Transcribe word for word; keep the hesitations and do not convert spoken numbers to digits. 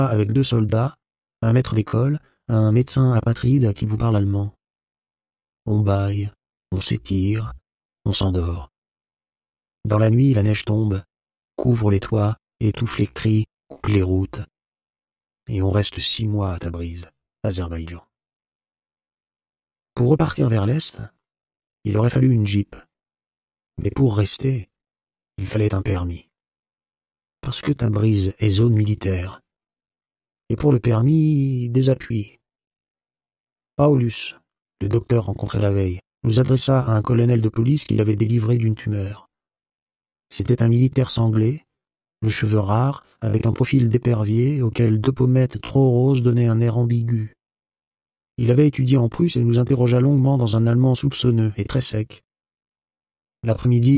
avec deux soldats, un maître d'école, un médecin apatride qui vous parle allemand. On bâille, on s'étire, on s'endort. Dans la nuit, la neige tombe, couvre les toits, étouffe les cris, coupe les routes. Et on reste six mois à Tabriz, Azerbaïdjan. Pour repartir vers l'Est, il aurait fallu une Jeep. Mais pour rester, il fallait un permis. Parce que Tabriz est zone militaire. Et pour le permis, des appuis. Paulus, le docteur rencontré la veille, nous adressa à un colonel de police qui l'avait délivré d'une tumeur. C'était un militaire sanglé, le cheveu rare, avec un profil d'épervier auquel deux pommettes trop roses donnaient un air ambigu. Il avait étudié en Prusse et nous interrogea longuement dans un allemand soupçonneux et très sec. L'après-midi,